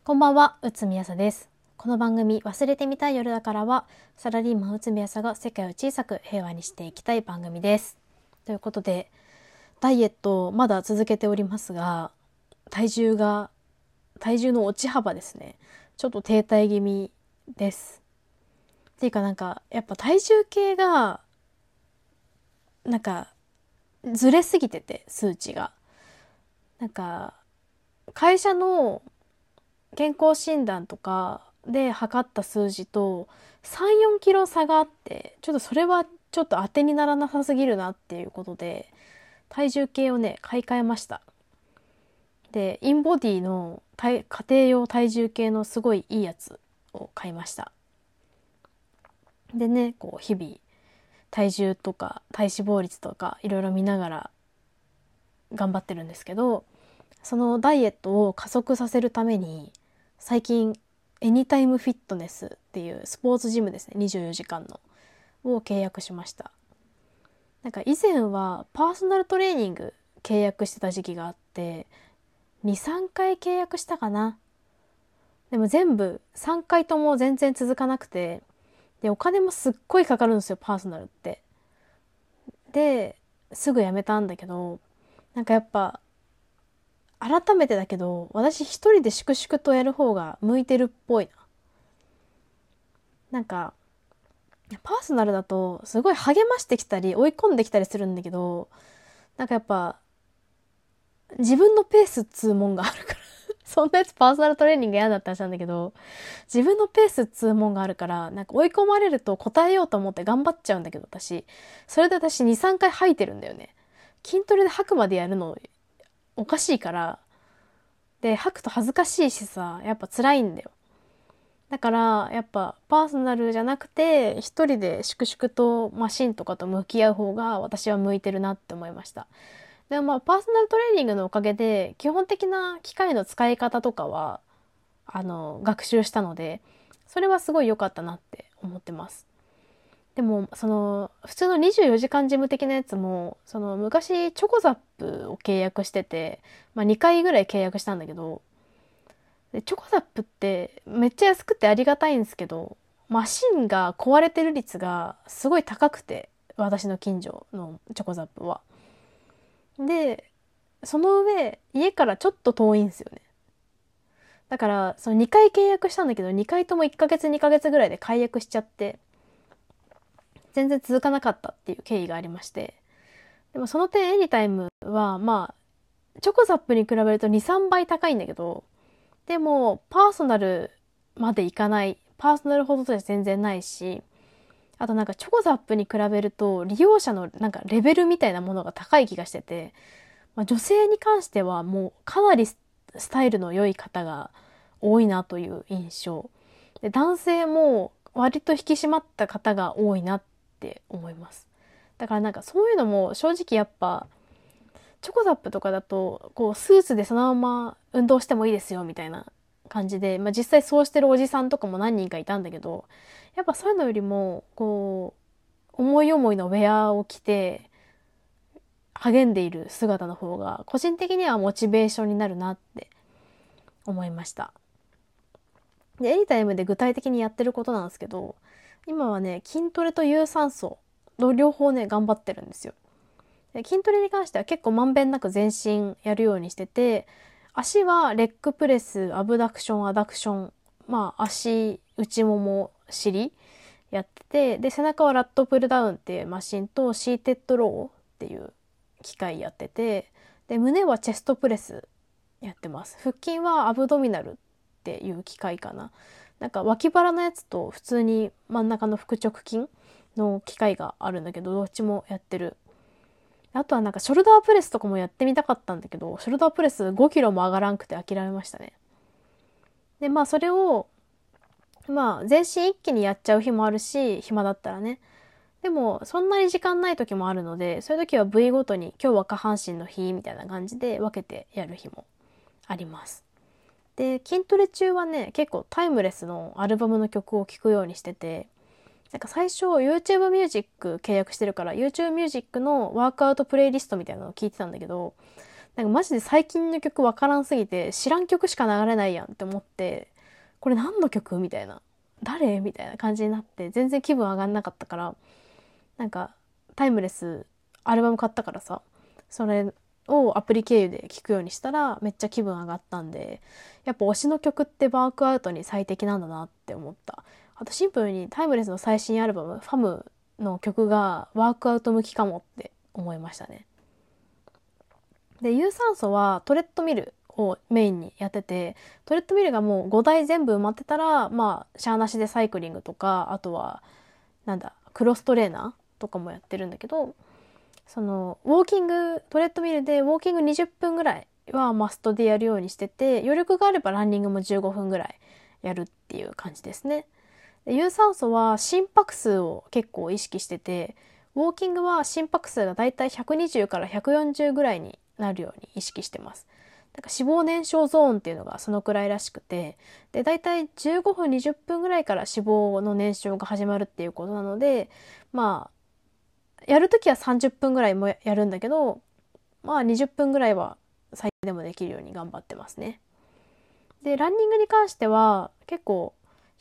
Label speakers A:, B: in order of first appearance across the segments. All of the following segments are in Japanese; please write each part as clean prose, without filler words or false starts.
A: こんばんは、内海朝です。この番組、忘れてみたい夜だからは、サラリーマン内海朝が世界を小さく平和にしていきたい番組です。ということで、ダイエットをまだ続けておりますが、体重の落ち幅ですね。ちょっと停滞気味です。っていうかやっぱ体重計が、なんか、ずれすぎてて、数値が。なんか、会社の健康診断とかで測った数字と3、4キロ差があって、ちょっとそれはちょっと当てにならなさすぎるなっていうことで、体重計をね、買い替えました。で、インボディの家庭用体重計のすごいいいやつを買いました。でね、こう日々体重とか体脂肪率とかいろいろ見ながら頑張ってるんですけど、そのダイエットを加速させるために最近エニタイムフィットネスっていうスポーツジムですね、24時間のを契約しました。以前はパーソナルトレーニング契約してた時期があって、2、3回契約したかな。でも全部3回とも全然続かなくて、でお金もすっごいかかるんですよ、パーソナルって。ですぐやめたんだけど、やっぱ改めてだけど、私一人で粛々とやる方が向いてるっぽいな。パーソナルだとすごい励ましてきたり追い込んできたりするんだけど、やっぱ自分のペースっつうもんがあるからそんなやつパーソナルトレーニング嫌だった話なんだけど、自分のペースっつうもんがあるから、追い込まれると答えようと思って頑張っちゃうんだけど、それで私2、3回吐いてるんだよね。筋トレで吐くまでやるのおかしいから。で、吐くと恥ずかしいしさ、やっぱ辛いんだよ。だからやっぱパーソナルじゃなくて一人で粛々とマシンとかと向き合う方が私は向いてるなって思いました。でもパーソナルトレーニングのおかげで基本的な機械の使い方とかは学習したので、それはすごい良かったなって思ってます。でもその普通の24時間ジム的なやつも、その昔チョコザップを契約してて、2回ぐらい契約したんだけど、でチョコザップってめっちゃ安くてありがたいんですけど、マシンが壊れてる率がすごい高くて、私の近所のチョコザップは。で、その上、家からちょっと遠いんですよね。だから、その2回契約したんだけど、2回とも1ヶ月2ヶ月ぐらいで解約しちゃって、全然続かなかったっていう経緯がありまして。でもその点エニタイムは、チョコザップに比べると2、3倍高いんだけど、でも、パーソナルまでいかない。パーソナルほどじゃ全然ないし、あとチョコザップに比べると、利用者のレベルみたいなものが高い気がしてて、女性に関してはもうかなりスタイルの良い方が多いなという印象。で、男性も割と引き締まった方が多いなって思います。だからそういうのも正直やっぱ、チョコザップとかだと、こう、スーツでそのまま運動してもいいですよ、みたいな感じで、実際そうしてるおじさんとかも何人かいたんだけど、やっぱそういうのよりも、こう、思い思いのウェアを着て、励んでいる姿の方が、個人的にはモチベーションになるなって思いました。で、エニタイムで具体的にやってることなんですけど、今はね、筋トレと有酸素の両方ね、頑張ってるんですよ。筋トレに関しては結構まんべんなく全身やるようにしてて、足はレッグプレス、アブダクション、アダクション、足、内もも、尻やってて、で、背中はラットプルダウンっていうマシンとシーテッドローっていう機械やってて、で、胸はチェストプレスやってます。腹筋はアブドミナルっていう機械かな。脇腹のやつと普通に真ん中の腹直筋の機械があるんだけど、どっちもやってる。あとはショルダープレスとかもやってみたかったんだけど、ショルダープレス5キロも上がらんくて諦めましたね。で、それを、全身一気にやっちゃう日もあるし、暇だったらね。でも、そんなに時間ない時もあるので、そういう時は部位ごとに、今日は下半身の日みたいな感じで分けてやる日もあります。で、筋トレ中はね、結構タイムレスのアルバムの曲を聴くようにしてて、最初 YouTube ミュージック契約してるから YouTube ミュージックのワークアウトプレイリストみたいなのを聞いてたんだけど、 なんかマジで最近の曲わからんすぎて、知らん曲しか流れないやんって思って、これ何の曲みたいな。誰みたいな感じになって、全然気分上がんなかったから、なんか、タイムレス、アルバム買ったからさ、それをアプリ経由で聴くようにしたら、めっちゃ気分上がったんで、やっぱ推しの曲ってワークアウトに最適なんだなって思った。あとシンプルにタイムレスの最新アルバム、ファムの曲がワークアウト向きかもって思いましたね。で、有酸素はトレッドミルをメインにやってて、トレッドミルがもう5台全部埋まってたら、まあ、シャアなしでサイクリングとか、あとは、クロストレーナーとかもやってるんだけど、その、ウォーキング、トレッドミルでウォーキング20分ぐらいはマストでやるようにしてて、余力があればランニングも15分ぐらいやるっていう感じですね。で、有酸素は心拍数を結構意識してて、ウォーキングは心拍数がだいたい120から140ぐらいになるように意識してます。だから脂肪燃焼ゾーンっていうのがそのくらいらしくて、で、だいたい15分20分ぐらいから脂肪の燃焼が始まるっていうことなので、まあ、やるときは30分ぐらいもやるんだけど、まあ20分ぐらいは最低でもできるように頑張ってますね。で、ランニングに関しては結構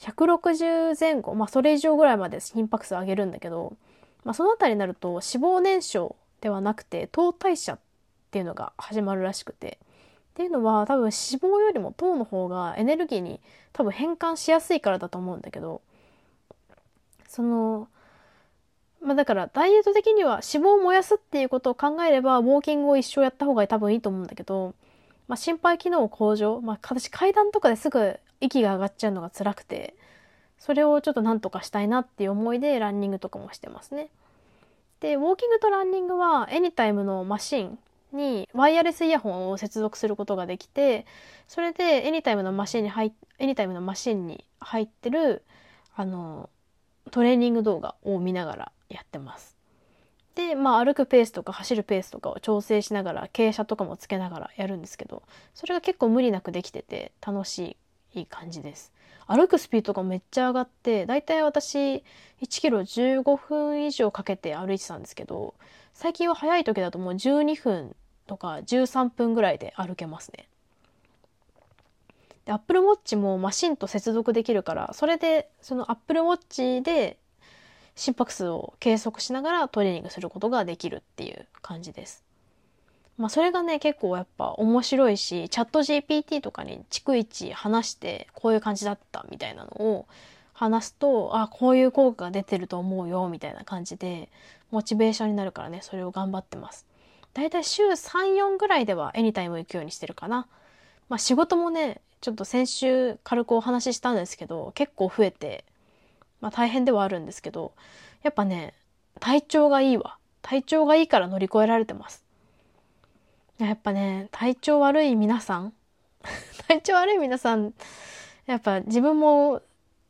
A: 160前後、まあそれ以上ぐらいまで心拍数上げるんだけど、まあそのあたりになると脂肪燃焼ではなくて糖代謝っていうのが始まるらしくて、っていうのは多分脂肪よりも糖の方がエネルギーに多分変換しやすいからだと思うんだけど、その、まあだからダイエット的には脂肪を燃やすっていうことを考えればウォーキングを一生やった方が多分いいと思うんだけど、まあ心肺機能向上、まあ私階段とかですぐ息が上がっちゃうのが辛くて、それをちょっとなんとかしたいなっていう思いでランニングとかもしてますね。で、ウォーキングとランニングはエニタイムのマシンにワイヤレスイヤホンを接続することができて、それでエニタイムのマシンに入ってる、トレーニング動画を見ながらやってます。で、まあ歩くペースとか走るペースとかを調整しながら、傾斜とかもつけながらやるんですけど、それが結構無理なくできてて楽しい感じです。歩くスピードがめっちゃ上がって、だいたい私1キロ15分以上かけて歩いてたんですけど、最近は早い時だともう12分とか13分ぐらいで歩けますね。で、Apple Watch もマシンと接続できるから、それで、その Apple Watch で心拍数を計測しながらトレーニングすることができるっていう感じです。まあそれがね、結構やっぱ面白いし、チャット GPT とかに逐一話して、こういう感じだったみたいなのを話すと、あ、こういう効果が出てると思うよみたいな感じで、モチベーションになるからね、それを頑張ってます。だいたい週3、4ぐらいではエニタイム行くようにしてるかな。まあ仕事もね、ちょっと先週軽くお話ししたんですけど、結構増えて、まあ大変ではあるんですけど、やっぱね、体調がいいわ。体調がいいから乗り越えられてます。やっぱね、体調悪い皆さん、体調悪い皆さん、やっぱ自分も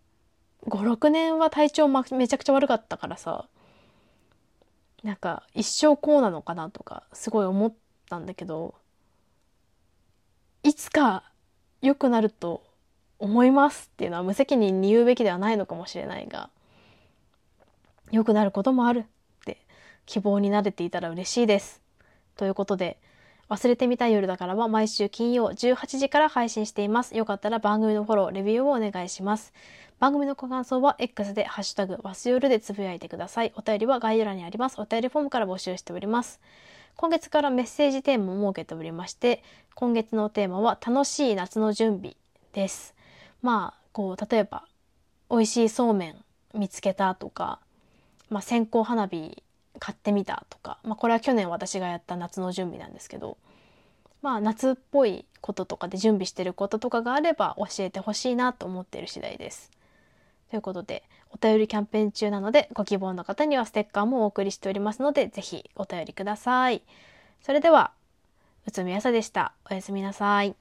A: 5、6年は体調めちゃくちゃ悪かったからさ、なんか一生こうなのかなとかすごい思ったんだけど、いつか良くなると思いますっていうのは無責任に言うべきではないのかもしれないが、良くなることもあるって希望になれていたら嬉しいです。ということで、忘れてみたい夜だからは毎週金曜18時から配信しています。よかったら番組のフォロー、レビューをお願いします。番組のご感想は X でハッシュタグわすよるでつぶやいてください。お便りは概要欄にあります。お便りフォームから募集しております。今月からメッセージテーマも設けておりまして、今月のテーマは楽しい夏の準備です。まあ、例えば、美味しいそうめん見つけたとか、線香花火買ってみたとか、これは去年私がやった夏の準備なんですけど、夏っぽいこととかで準備してることとかがあれば教えてほしいなと思っている次第です。ということで、お便りキャンペーン中なので、ご希望の方にはステッカーもお送りしておりますので、ぜひお便りください。それでは、うつみやさでした。おやすみなさい。